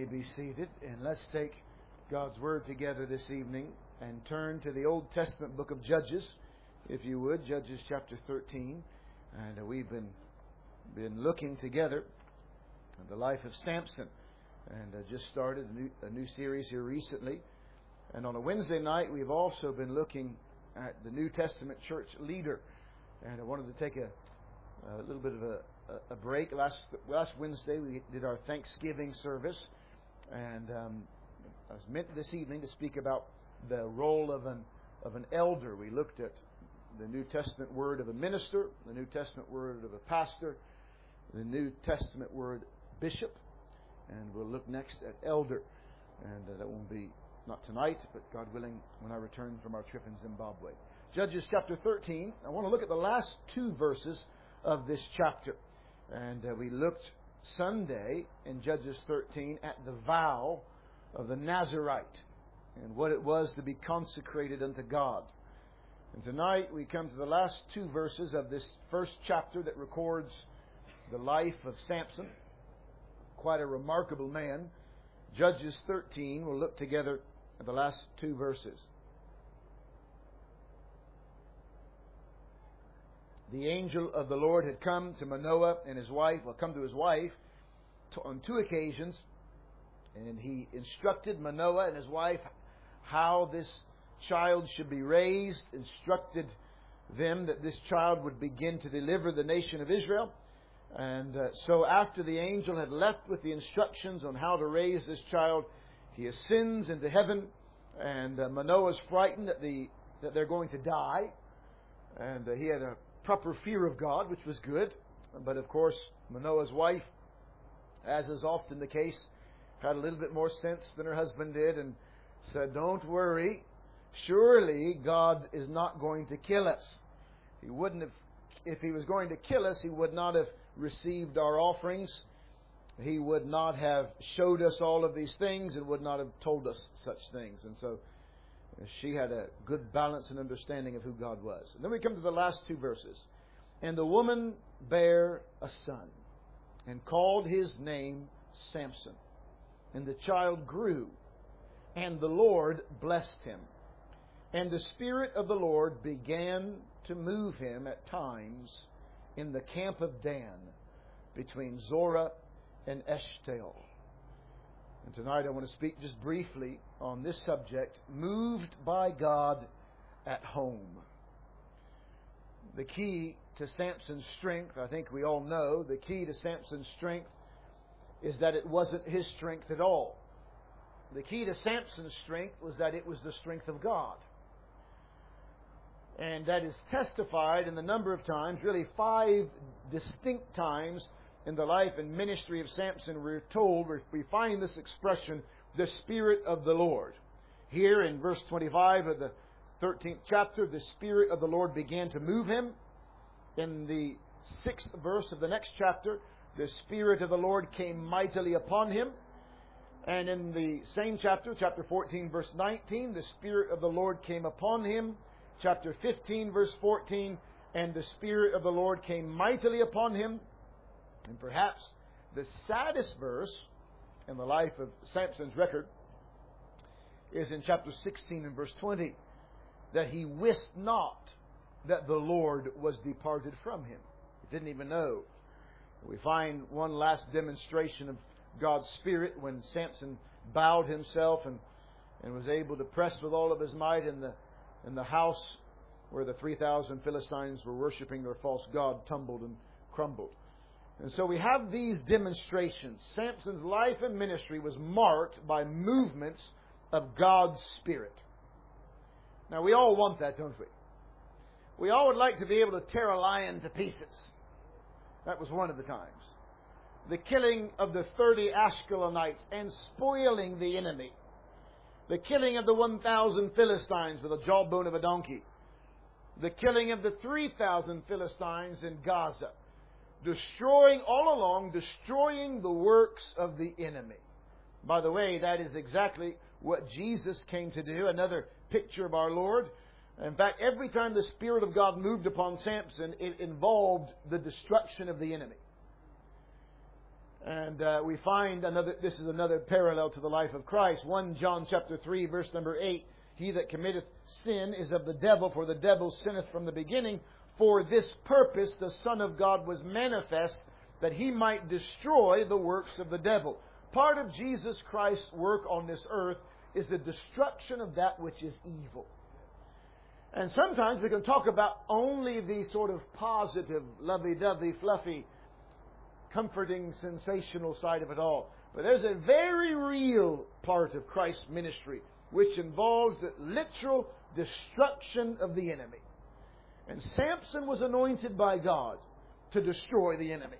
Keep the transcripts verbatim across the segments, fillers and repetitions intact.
be seated, and let's take God's Word together this evening and turn to the Old Testament book of Judges, if you would, Judges chapter thirteen. And uh, we've been been looking together at the life of Samson, and uh, just started a new, a new series here recently. And on a Wednesday night, we've also been looking at the New Testament church leader. And I wanted to take a, a little bit of a, a break. Last last Wednesday, we did our Thanksgiving service. And um, I was meant this evening to speak about the role of an of an elder. We looked at the New Testament word of a minister, the New Testament word of a pastor, the New Testament word bishop, and we'll look next at elder. And uh, that won't be not tonight, but God willing, when I return from our trip in Zimbabwe. Judges chapter thirteen. I want to look at the last two verses of this chapter. And uh, we looked Sunday in Judges thirteen at the vow of the Nazirite and what it was to be consecrated unto God. And tonight we come to the last two verses of this first chapter that records the life of Samson. Quite a remarkable man. Judges thirteen, we'll look together at the last two verses. The angel of the Lord had come to Manoah and his wife, well, come to his wife on two occasions, and he instructed Manoah and his wife how this child should be raised, instructed them that this child would begin to deliver the nation of Israel. And uh, so after the angel had left with the instructions on how to raise this child, he ascends into heaven, and uh, Manoah is frightened that, the, that they're going to die. And uh, he had a proper fear of God, which was good. But of course, Manoah's wife, as is often the case, had a little bit more sense than her husband did and said, "Don't worry. Surely God is not going to kill us. He wouldn't have, if He was going to kill us, He would not have received our offerings. He would not have showed us all of these things and would not have told us such things." And so she had a good balance and understanding of who God was. And then we come to the last two verses. And the woman bare a son, and called his name Samson. And the child grew, and the Lord blessed him. And the Spirit of the Lord began to move him at times in the camp of Dan, between Zorah and Eshtaol. And tonight I want to speak just briefly on this subject, moved by God at home. The key to Samson's strength, I think we all know, the key to Samson's strength is that it wasn't his strength at all. The key to Samson's strength was that it was the strength of God. And that is testified in the number of times, really five distinct times in the life and ministry of Samson. We're told, we find this expression, the Spirit of the Lord. Here in verse twenty-five of the thirteenth chapter, the Spirit of the Lord began to move him. In the sixth verse of the next chapter, the Spirit of the Lord came mightily upon him. And in the same chapter, chapter fourteen, verse nineteen, the Spirit of the Lord came upon him. Chapter fifteen, verse fourteen, and the Spirit of the Lord came mightily upon him. And perhaps the saddest verse in the life of Samson's record is in chapter sixteen and verse twenty, that he wist not that the Lord was departed from him. He didn't even know. We find one last demonstration of God's Spirit when Samson bowed himself and, and was able to press with all of his might in the in the house where the three thousand Philistines were worshiping their false god, tumbled and crumbled. And so we have these demonstrations. Samson's life and ministry was marked by movements of God's Spirit. Now, we all want that, don't we? We all would like to be able to tear a lion to pieces. That was one of the times. The killing of the thirty Ashkelonites and spoiling the enemy. The killing of the one thousand Philistines with a jawbone of a donkey. The killing of the three thousand Philistines in Gaza. Destroying all along, destroying the works of the enemy. By the way, that is exactly what Jesus came to do. Another picture of our Lord. In fact, every time the Spirit of God moved upon Samson, it involved the destruction of the enemy. And uh, we find another, this is another parallel to the life of Christ. First John chapter three, verse number eight. He that committeth sin is of the devil, for the devil sinneth from the beginning. For this purpose the Son of God was manifest, that He might destroy the works of the devil. Part of Jesus Christ's work on this earth is the destruction of that which is evil. And sometimes we can talk about only the sort of positive, lovey-dovey, fluffy, comforting, sensational side of it all. But there's a very real part of Christ's ministry which involves the literal destruction of the enemy. And Samson was anointed by God to destroy the enemy.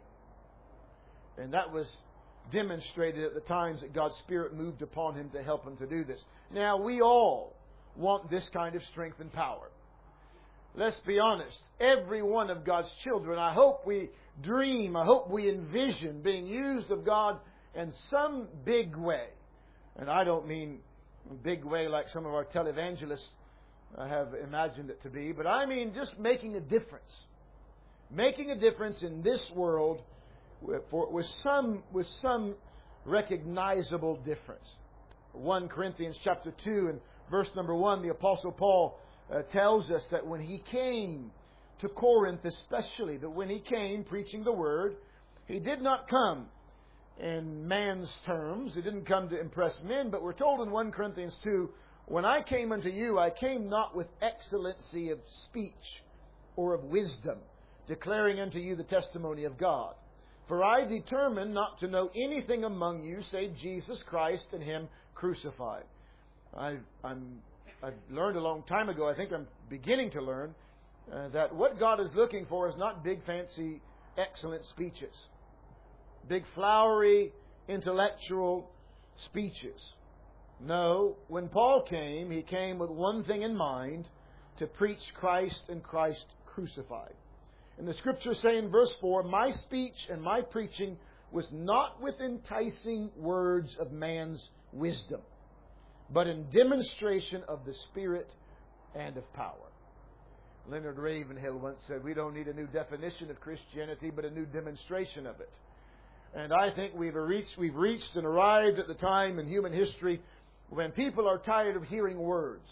And that was demonstrated at the times that God's Spirit moved upon him to help him to do this. Now, we all want this kind of strength and power. Let's be honest. Every one of God's children, I hope we dream, I hope we envision being used of God in some big way. And I don't mean big way like some of our televangelists have imagined it to be, but I mean just making a difference. Making a difference in this world with, for, with some with some recognizable difference. First Corinthians chapter two and verse number one, the Apostle Paul uh, tells us that when he came to Corinth especially, that when he came preaching the Word, he did not come in man's terms. He didn't come to impress men, but we're told in First Corinthians two, when I came unto you, I came not with excellency of speech or of wisdom, declaring unto you the testimony of God. For I determined not to know anything among you save Jesus Christ and Him crucified. I've, I'm, I've learned a long time ago, I think I'm beginning to learn, uh, that what God is looking for is not big, fancy, excellent speeches. Big, flowery, intellectual speeches. No, when Paul came, he came with one thing in mind, to preach Christ and Christ crucified. And the Scriptures say in verse four, my speech and my preaching was not with enticing words of man's wisdom, but in demonstration of the Spirit and of power. Leonard Ravenhill once said, we don't need a new definition of Christianity, but a new demonstration of it. And I think we've reached, we've reached and arrived at the time in human history when people are tired of hearing words,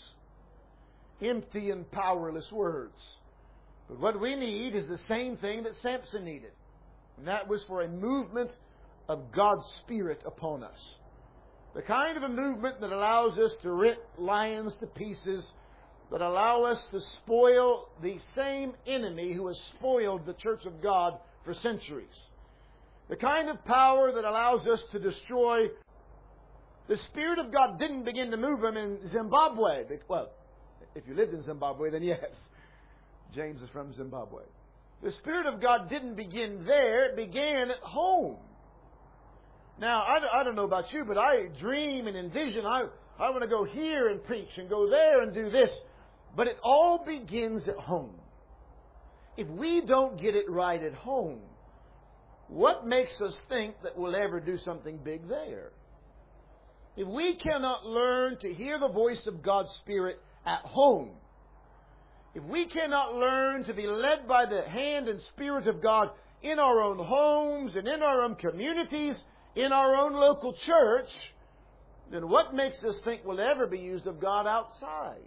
empty and powerless words. But what we need is the same thing that Samson needed. And that was for a movement of God's Spirit upon us. The kind of a movement that allows us to rip lions to pieces, that allow us to spoil the same enemy who has spoiled the church of God for centuries. The kind of power that allows us to destroy. The Spirit of God didn't begin to move them in Zimbabwe. Well, if you lived in Zimbabwe, then yes. James is from Zimbabwe. The Spirit of God didn't begin there. It began at home. Now, I, I don't know about you, but I dream and envision. I, I want to go here and preach and go there and do this. But it all begins at home. If we don't get it right at home, what makes us think that we'll ever do something big there? If we cannot learn to hear the voice of God's Spirit at home, if we cannot learn to be led by the hand and Spirit of God in our own homes and in our own communities, in our own local church, then what makes us think we'll ever be used of God outside?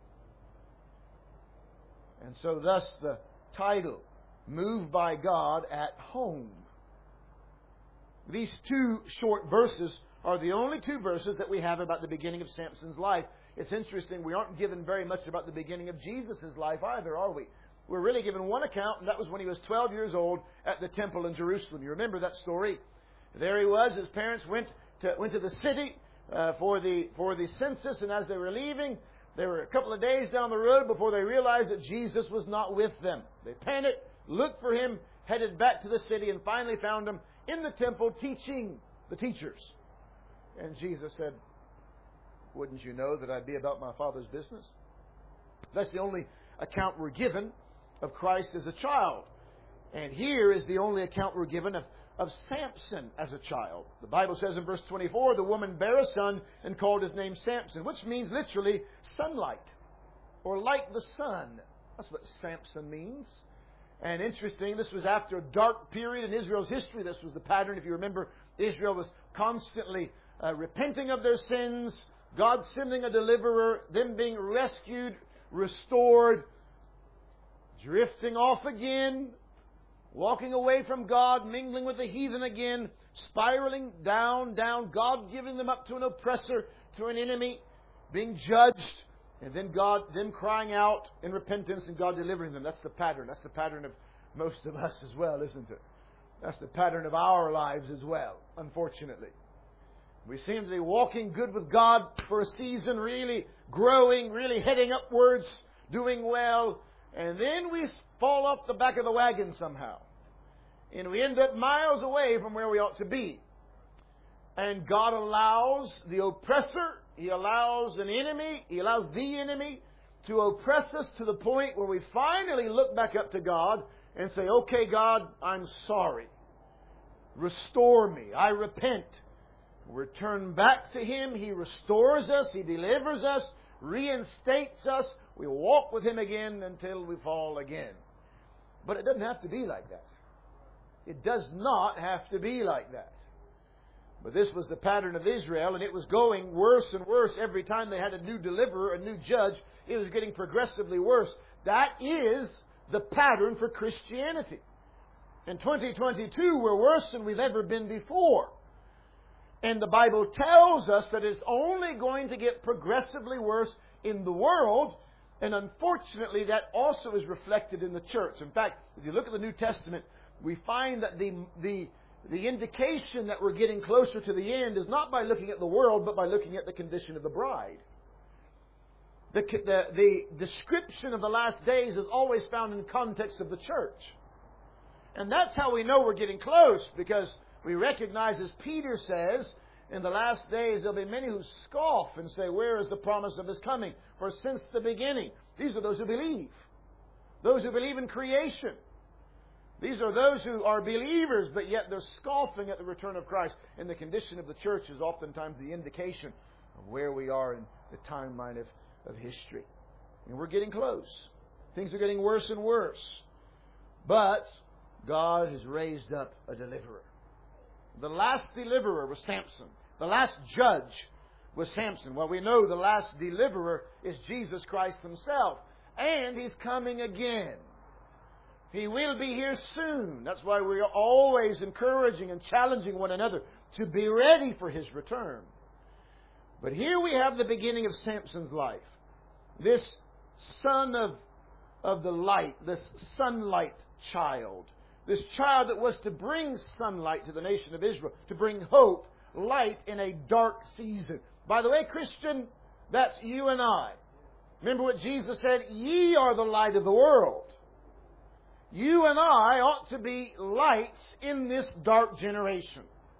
And so thus the title, Moved by God at Home. These two short verses are the only two verses that we have about the beginning of Samson's life. It's interesting, we aren't given very much about the beginning of Jesus' life either, are we? We're really given one account, and that was when he was twelve years old at the temple in Jerusalem. You remember that story? There he was. His parents went to went to the city uh, for the for the census, and as they were leaving, they were a couple of days down the road before they realized that Jesus was not with them. They panicked, looked for Him, headed back to the city, and finally found Him in the temple teaching the teachers. And Jesus said, wouldn't you know that I be about my Father's business? That's the only account we're given of Christ as a child. And here is the only account we're given of, of Samson as a child. The Bible says in verse twenty-four, the woman bare a son and called his name Samson, which means literally sunlight, or like the sun. That's what Samson means. And interesting, this was after a dark period in Israel's history. This was the pattern. If you remember, Israel was constantly uh, repenting of their sins, God sending a deliverer, them being rescued, restored, drifting off again, walking away from God, mingling with the heathen again, spiraling down, down, God giving them up to an oppressor, to an enemy, being judged, and then God, them crying out in repentance and God delivering them. That's the pattern. That's the pattern of most of us as well, isn't it? That's the pattern of our lives as well, unfortunately. We seem to be walking good with God for a season, really growing, really heading upwards, doing well, and then we fall off the back of the wagon somehow. And we end up miles away from where we ought to be. And God allows the oppressor, He allows an enemy, He allows the enemy to oppress us to the point where we finally look back up to God and say, okay, God, I'm sorry. Restore me. I repent. Return back to Him. He restores us. He delivers us, reinstates us. We walk with Him again until we fall again. But it doesn't have to be like that. It does not have to be like that. But this was the pattern of Israel, and it was going worse and worse every time they had a new deliverer, a new judge. It was getting progressively worse. That is the pattern for Christianity. In twenty twenty-two, we're worse than we've ever been before. And the Bible tells us that it's only going to get progressively worse in the world. And unfortunately, that also is reflected in the church. In fact, if you look at the New Testament, we find that the, the, the indication that we're getting closer to the end is not by looking at the world, but by looking at the condition of the bride. The, the, the description of the last days is always found in context of the church. And that's how we know we're getting close, because we recognize, as Peter says, in the last days there'll be many who scoff and say, where is the promise of His coming? For since the beginning. These are those who believe. Those who believe in creation. These are those who are believers, but yet they're scoffing at the return of Christ. And the condition of the church is oftentimes the indication of where we are in the timeline of, of history. And we're getting close. Things are getting worse and worse. But God has raised up a deliverer. The last deliverer was Samson. The last judge was Samson. Well, we know the last deliverer is Jesus Christ Himself. And He's coming again. He will be here soon. That's why we are always encouraging and challenging one another to be ready for His return. But here we have the beginning of Samson's life. This son of, of the light, this sunlight child. This child that was to bring sunlight to the nation of Israel, to bring hope, light in a dark season. By the way, Christian, that's you and I. Remember what Jesus said? Ye are the light of the world. You and I ought to be lights in this dark generation.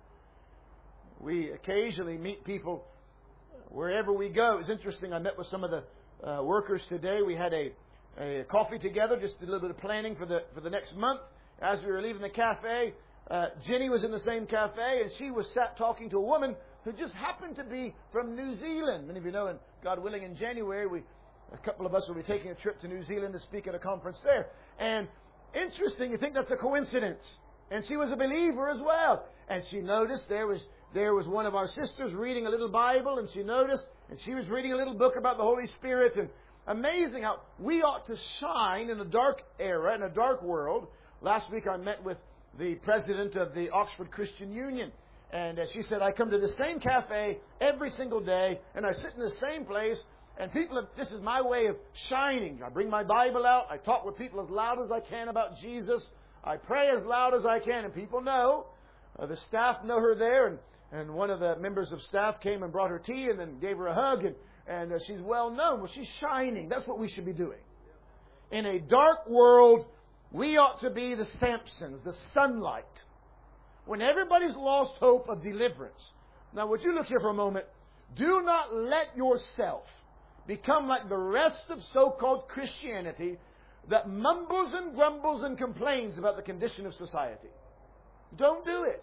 We occasionally meet people wherever we go. It's interesting. I met with some of the uh, workers today. We had a, a coffee together, just a little bit of planning for the for the next month. As we were leaving the cafe, uh, Jenny was in the same cafe, and she was sat talking to a woman who just happened to be from New Zealand. Many of you know, and God willing, in January, we a couple of us will be taking a trip to New Zealand to speak at a conference there. And interesting, you think that's a coincidence. And she was a believer as well. And she noticed there was there was one of our sisters reading a little Bible, and she noticed, and she was reading a little book about the Holy Spirit. And amazing how we ought to shine in a dark era, in a dark world. Last week I met with the president of the Oxford Christian Union. And uh, she said, I come to the same cafe every single day, and I sit in the same place. And people, have, this is my way of shining. I bring my Bible out. I talk with people as loud as I can about Jesus. I pray as loud as I can. And people know. Uh, the staff know her there. And, and one of the members of staff came and brought her tea and then gave her a hug. And, and uh, she's well known. Well, she's shining. That's what we should be doing. In a dark world, we ought to be the Samsons, the sunlight. When everybody's lost hope of deliverance. Now, would you look here for a moment? Do not let yourself become like the rest of so-called Christianity that mumbles and grumbles and complains about the condition of society. Don't do it.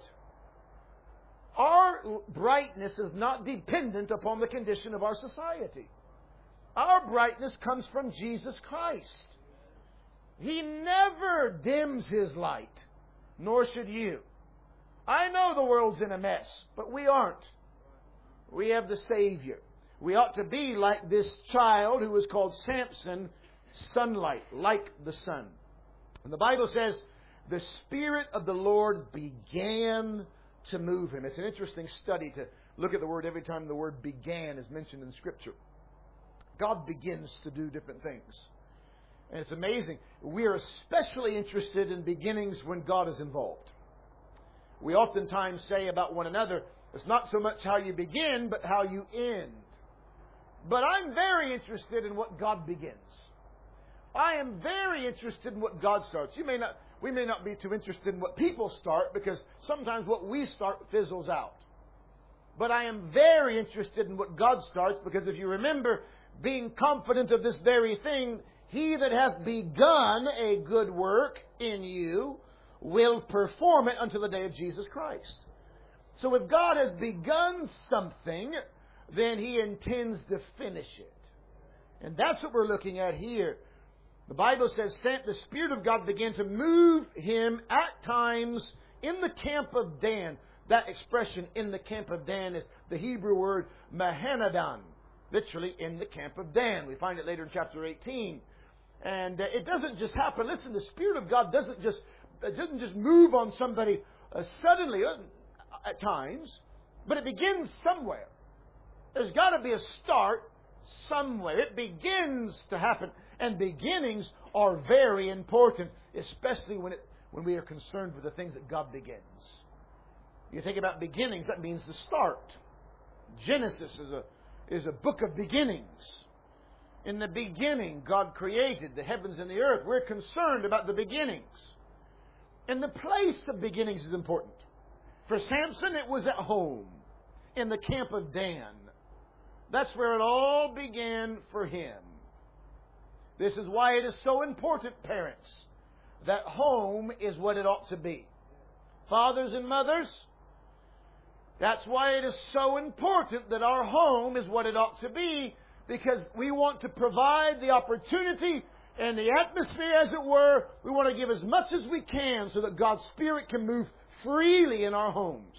Our brightness is not dependent upon the condition of our society. Our brightness comes from Jesus Christ. He never dims His light, nor should you. I know the world's in a mess, but we aren't. We have the Savior. We ought to be like this child who was called Samson, sunlight, like the sun. And the Bible says, the Spirit of the Lord began to move him. It's an interesting study to look at the word every time the word began is mentioned in Scripture. God begins to do different things. And it's amazing. We are especially interested in beginnings when God is involved. We oftentimes say about one another, it's not so much how you begin, but how you end. But I'm very interested in what God begins. I am very interested in what God starts. You may not, we may not be too interested in what people start, because sometimes what we start fizzles out. But I am very interested in what God starts, because if you remember, being confident of this very thing, He that hath begun a good work in you will perform it until the day of Jesus Christ. So if God has begun something, then He intends to finish it. And that's what we're looking at here. The Bible says, the Spirit of God began to move him at times in the camp of Dan. That expression, in the camp of Dan, is the Hebrew word Mahanadan. Literally, in the camp of Dan. We find it later in chapter eighteen. And uh, it doesn't just happen. Listen, the Spirit of God doesn't just, it doesn't just move on somebody uh, suddenly uh, at times. But it begins somewhere. There's got to be a start somewhere. It begins to happen. And beginnings are very important, especially when it, when we are concerned with the things that God begins. You think about beginnings, that means the start. Genesis is a, is a book of beginnings. In the beginning, God created the heavens and the earth. We're concerned about the beginnings. And the place of beginnings is important. For Samson, it was at home, in the camp of Dan. That's where it all began for him. This is why it is so important, parents, that home is what it ought to be. Fathers and mothers, that's why it is so important that our home is what it ought to be, because we want to provide the opportunity and the atmosphere, as it were. We want to give as much as we can so that God's Spirit can move freely in our homes.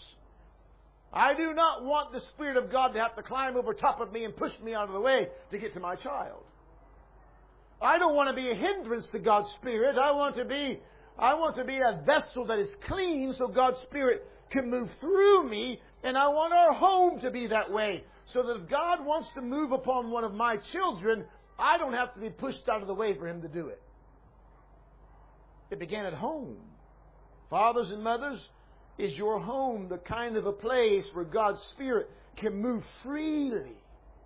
I do not want the Spirit of God to have to climb over top of me and push me out of the way to get to my child. I don't want to be a hindrance to God's Spirit. I want to be, I want to be a vessel that is clean so God's Spirit can move through me. And I want our home to be that way, so that if God wants to move upon one of my children, I don't have to be pushed out of the way for Him to do it. It began at home. Fathers and mothers, is your home the kind of a place where God's Spirit can move freely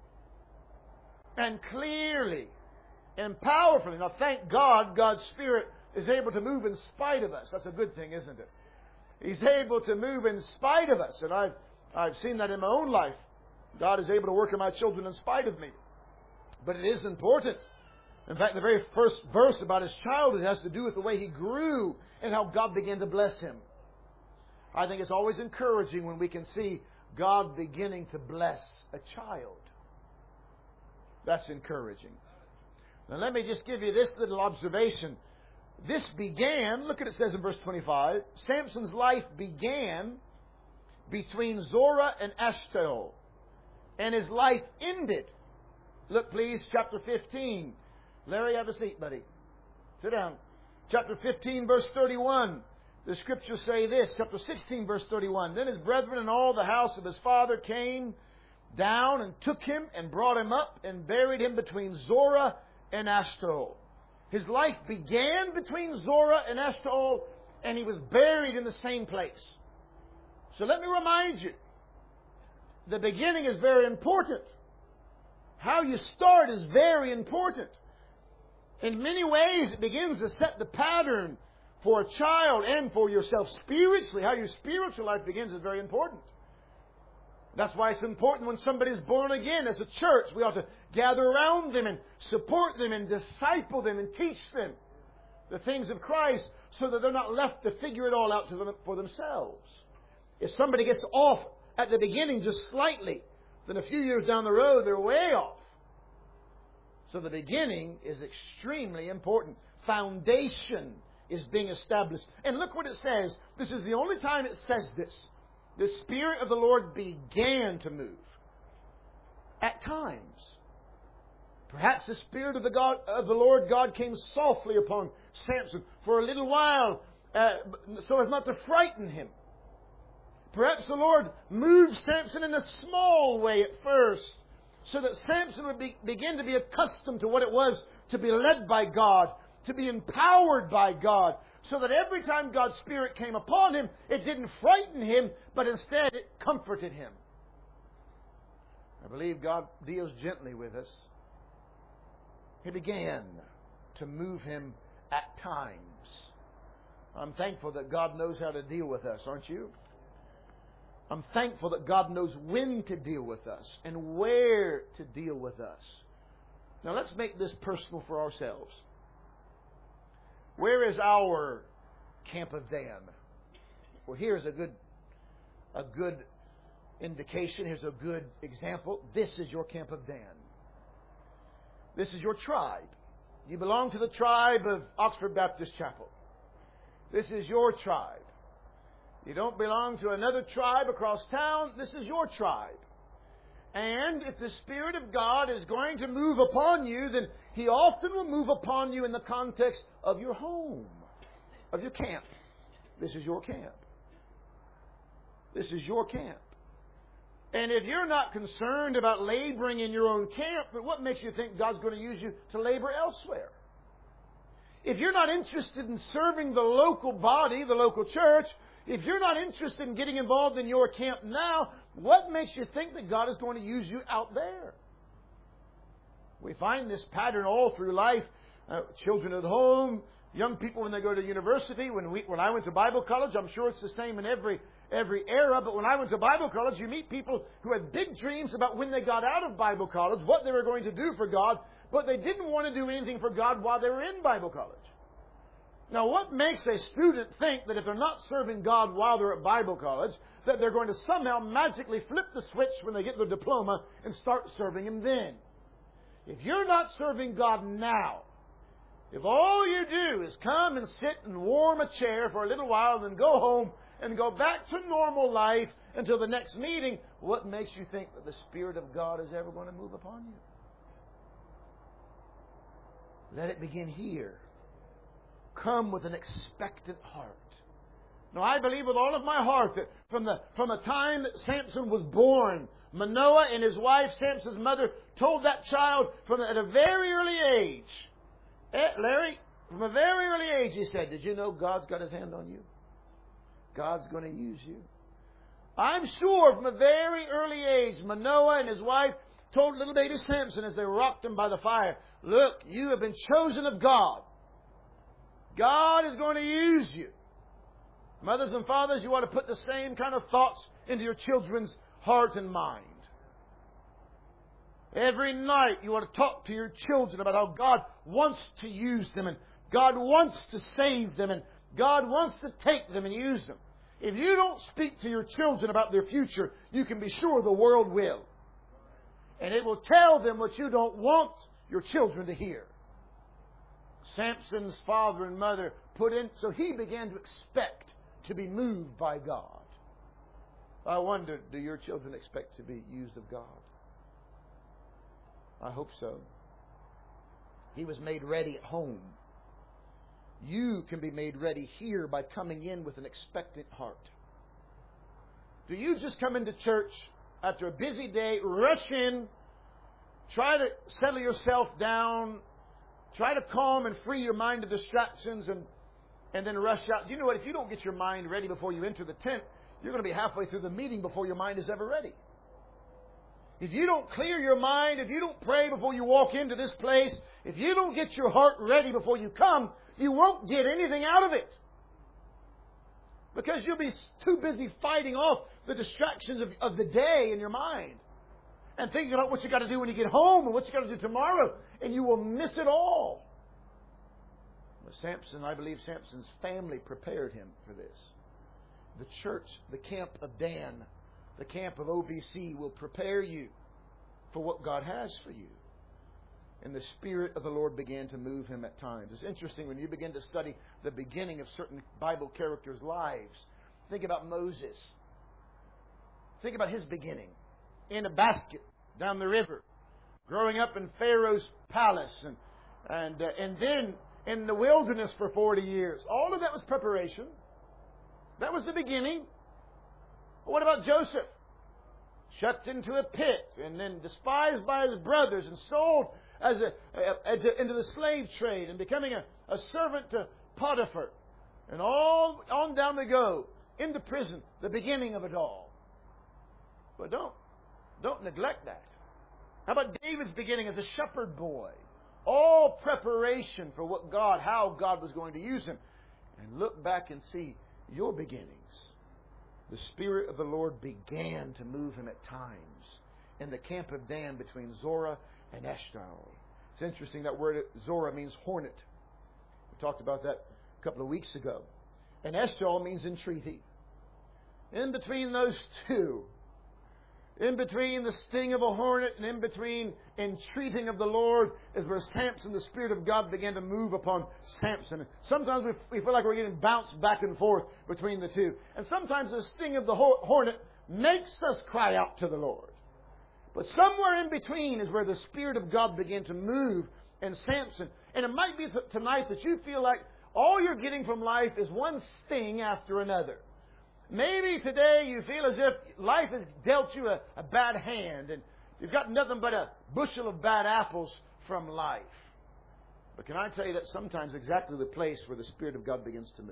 and clearly and powerfully? Now, thank God, God's Spirit is able to move in spite of us. That's a good thing, isn't it? He's able to move in spite of us. And I've, I've seen that in my own life. God is able to work in my children in spite of me. But it is important. In fact, the very first verse about his childhood has to do with the way he grew and how God began to bless him. I think it's always encouraging when we can see God beginning to bless a child. That's encouraging. Now let me just give you this little observation. This began, look at it, it says in verse twenty-five, Samson's life began between Zorah and Eshtaol, and his life ended. Look please, chapter fifteen. Larry, have a seat, buddy. Sit down. Chapter fifteen, verse thirty-one. The Scriptures say this, chapter sixteen, verse thirty-one. Then his brethren and all the house of his father came down and took him and brought him up and buried him between Zorah and Eshtaol. His life began between Zorah and Eshtaol, and he was buried in the same place. So let me remind you, the beginning is very important. How you start is very important. In many ways, it begins to set the pattern for a child and for yourself spiritually. How your spiritual life begins is very important. That's why it's important when somebody is born again. As a church, we ought to gather around them and support them and disciple them and teach them the things of Christ so that they're not left to figure it all out to them, for themselves. If somebody gets off at the beginning just slightly, then a few years down the road, they're way off. So the beginning is extremely important. foundation is being established. And look what it says. This is the only time it says this. The Spirit of the Lord began to move. At times. Perhaps the Spirit of the, God, of the Lord God came softly upon Samson for a little while, uh, so as not to frighten him. Perhaps the Lord moved Samson in a small way at first, so that Samson would be, begin to be accustomed to what it was to be led by God, to be empowered by God, so that every time God's Spirit came upon him, it didn't frighten him, but instead it comforted him. I believe God deals gently with us. He began to move him at times. I'm thankful that God knows how to deal with us, aren't you? I'm thankful that God knows when to deal with us and where to deal with us. Now let's make this personal for ourselves. Where is our camp of Dan? Well, here's a good, a good indication. Here's a good example. This is your camp of Dan. This is your tribe. You belong to the tribe of Oxford Baptist Chapel. This is your tribe. You don't belong to another tribe across town. This is your tribe. And if the Spirit of God is going to move upon you, then He often will move upon you in the context of your home, of your camp. This is your camp. This is your camp. And if you're not concerned about laboring in your own camp, but what makes you think God's going to use you to labor elsewhere? If you're not interested in serving the local body, the local church, if you're not interested in getting involved in your camp now, what makes you think that God is going to use you out there? We find this pattern all through life. Uh, children at home, young people when they go to university. When we, when I went to Bible college, I'm sure it's the same in every every era. But when I went to Bible college, you meet people who had big dreams about when they got out of Bible college, what they were going to do for God, but they didn't want to do anything for God while they were in Bible college. Now, what makes a student think that if they're not serving God while they're at Bible college, that they're going to somehow magically flip the switch when they get their diploma and start serving Him then? If you're not serving God now, if all you do is come and sit and warm a chair for a little while and then go home and go back to normal life until the next meeting, what makes you think that the Spirit of God is ever going to move upon you? Let it begin here. Come with an expectant heart. Now, I believe with all of my heart that from the from the time that Samson was born, Manoah and his wife, Samson's mother, told that child from at a very early age, eh, Larry, from a very early age, he said, did you know God's got His hand on you? God's going to use you. I'm sure from a very early age, Manoah and his wife told little baby Samson as they rocked him by the fire, look, you have been chosen of God. God is going to use you. Mothers and fathers, you ought to put the same kind of thoughts into your children's heart and mind. Every night you ought to talk to your children about how God wants to use them and God wants to save them and God wants to take them and use them. If you don't speak to your children about their future, you can be sure the world will. And it will tell them what you don't want your children to hear. Samson's father and mother put in, so he began to expect to be moved by God. I wonder, do your children expect to be used of God? I hope so. He was made ready at home. You can be made ready here by coming in with an expectant heart. Do you just come into church after a busy day, rush in, try to settle yourself down, try to calm and free your mind of distractions and, and then rush out? Do you know what? If you don't get your mind ready before you enter the tent, you're going to be halfway through the meeting before your mind is ever ready. If you don't clear your mind, if you don't pray before you walk into this place, if you don't get your heart ready before you come, you won't get anything out of it. Because you'll be too busy fighting off the distractions of, of the day in your mind. And thinking about what you got to do when you get home and what you got to do tomorrow. And you will miss it all. Well, Samson, I believe Samson's family prepared him for this. The church, the camp of Dan, the camp of O B C will prepare you for what God has for you. And the Spirit of the Lord began to move him at times. It's interesting when you begin to study the beginning of certain Bible characters' lives. Think about Moses. Think about his beginning. In a basket down the river. Growing up in Pharaoh's palace. And, and, uh, and then in the wilderness for forty years. All of that was preparation. That was the beginning. What about Joseph? Shut into a pit and then despised by his brothers and sold as a, as a, into the slave trade and becoming a, a servant to Potiphar. And all on down they go. Into prison. The beginning of it all. But don't, don't neglect that. How about David's beginning as a shepherd boy? All preparation for what God, how God was going to use him. And look back and see your beginnings. The Spirit of the Lord began to move him at times in the camp of Dan between Zorah and Eshtaol. It's interesting, that word Zorah means hornet. We talked about that a couple of weeks ago. And Eshtaol means entreaty. In between those two, in between the sting of a hornet and in between entreating of the Lord, is where Samson, the Spirit of God, began to move upon Samson. Sometimes we, we feel like we're getting bounced back and forth between the two. And sometimes the sting of the hornet makes us cry out to the Lord. But somewhere in between is where the Spirit of God began to move in Samson. And it might be th- tonight that you feel like all you're getting from life is one sting after another. Maybe today you feel as if life has dealt you a, a bad hand and you've got nothing but a bushel of bad apples from life. But can I tell you that sometimes exactly the place where the Spirit of God begins to move?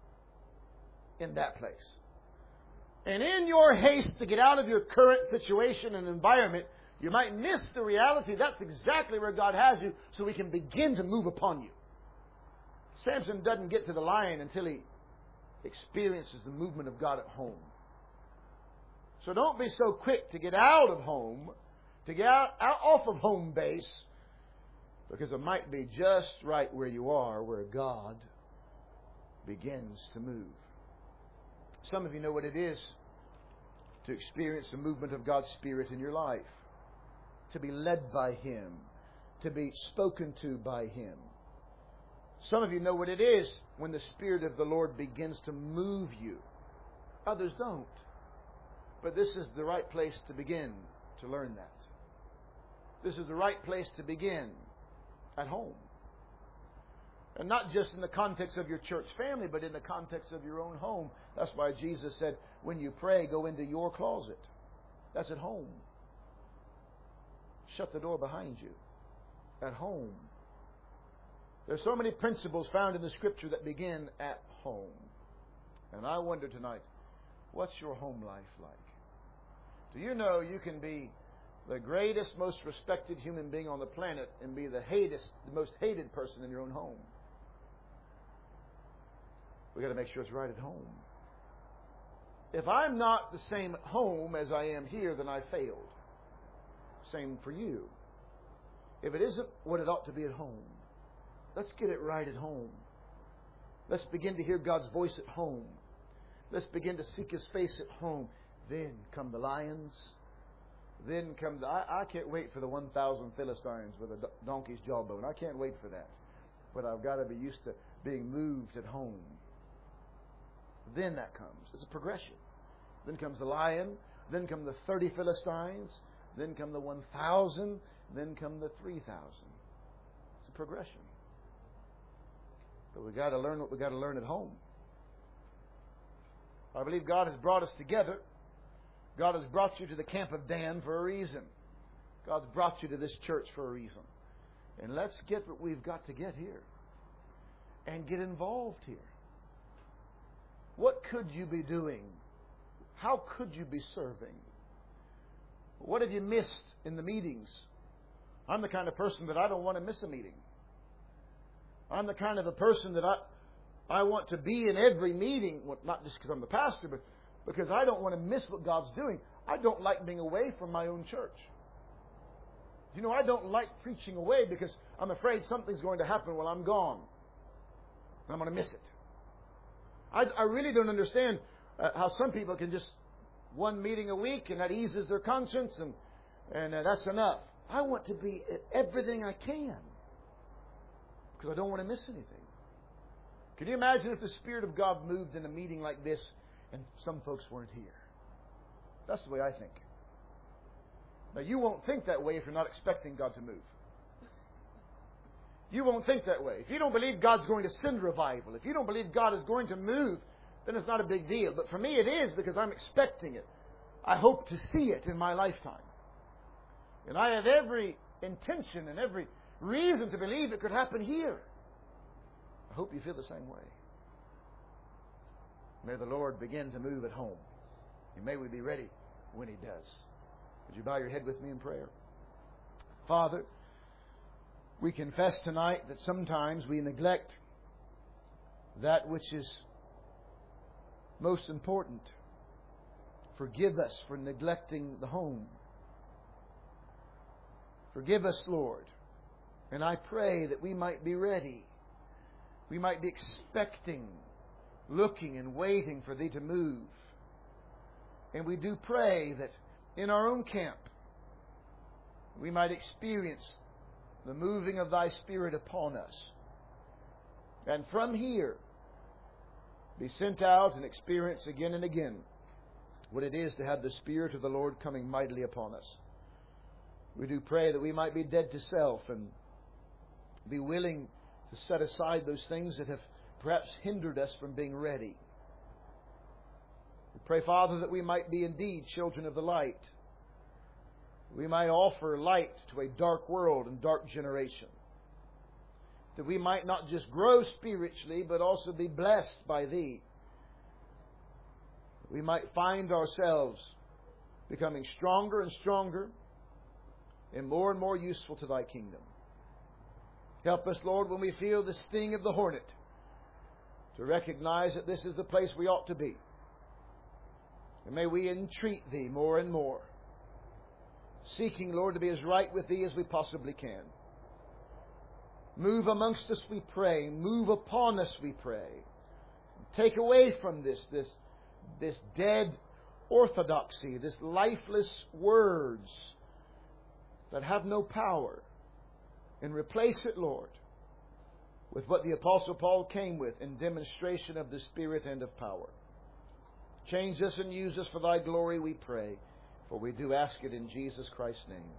In that place. And in your haste to get out of your current situation and environment, you might miss the reality that's exactly where God has you so He can begin to move upon you. Samson doesn't get to the lion until he experiences the movement of God at home. So don't be so quick to get out of home, to get out, out off of home base, because it might be just right where you are where God begins to move. Some of you know what it is to experience the movement of God's Spirit in your life, to be led by Him, to be spoken to by Him. Some of you know what it is when the Spirit of the Lord begins to move you. Others don't. But this is the right place to begin to learn that. This is the right place to begin at home. And not just in the context of your church family, but in the context of your own home. That's why Jesus said, when you pray, go into your closet. That's at home. Shut the door behind you. At home. There's so many principles found in the Scripture that begin at home. And I wonder tonight, what's your home life like? Do you know you can be the greatest, most respected human being on the planet and be the hated, the most hated person in your own home? We've got to make sure it's right at home. If I'm not the same at home as I am here, then I failed. Same for you. If it isn't what it ought to be at home, let's get it right at home. Let's begin to hear God's voice at home. Let's begin to seek His face at home. Then come the lions. Then come the... I, I can't wait for the one thousand Philistines with a donkey's jawbone. I can't wait for that. But I've got to be used to being moved at home. Then that comes. It's a progression. Then comes the lion. Then come the thirty Philistines. Then come the one thousand. Then come the three thousand. It's a progression. But we've got to learn what we've got to learn at home. I believe God has brought us together. God has brought you to the camp of Dan for a reason. God's brought you to this church for a reason. And let's get what we've got to get here. And get involved here. What could you be doing? How could you be serving? What have you missed in the meetings? I'm the kind of person that I don't want to miss a meeting. I'm the kind of a person that I I want to be in every meeting, well, not just because I'm the pastor, but because I don't want to miss what God's doing. I don't like being away from my own church. You know, I don't like preaching away because I'm afraid something's going to happen while I'm gone. And I'm going to miss it. I, I really don't understand uh, how some people can just one meeting a week and that eases their conscience and, and uh, that's enough. I want to be at everything I can because I don't want to miss anything. Can you imagine if the Spirit of God moved in a meeting like this and some folks weren't here? That's the way I think. Now, you won't think that way if you're not expecting God to move. You won't think that way. If you don't believe God's going to send revival, if you don't believe God is going to move, then it's not a big deal. But for me it is, because I'm expecting it. I hope to see it in my lifetime. And I have every intention and every reason to believe it could happen here. I hope you feel the same way. May the Lord begin to move at home. And may we be ready when He does. Would you bow your head with me in prayer? Father, we confess tonight that sometimes we neglect that which is most important. Forgive us for neglecting the home. Forgive us, Lord. And I pray that we might be ready. We might be expecting, looking and waiting for Thee to move. And we do pray that in our own camp we might experience the moving of Thy Spirit upon us. And from here be sent out and experience again and again what it is to have the Spirit of the Lord coming mightily upon us. We do pray that we might be dead to self and be willing to set aside those things that have perhaps hindered us from being ready. We pray, Father, that we might be indeed children of the light. We might offer light to a dark world and dark generation. That we might not just grow spiritually, but also be blessed by Thee. We might find ourselves becoming stronger and stronger and more and more useful to Thy kingdom. Help us, Lord, when we feel the sting of the hornet, to recognize that this is the place we ought to be. And may we entreat Thee more and more, seeking, Lord, to be as right with Thee as we possibly can. Move amongst us, we pray. Move upon us, we pray. Take away from this, this, this dead orthodoxy, this lifeless words that have no power, and replace it, Lord, with what the Apostle Paul came with in demonstration of the Spirit and of power. Change us and use us for Thy glory, we pray, for we do ask it in Jesus Christ's name.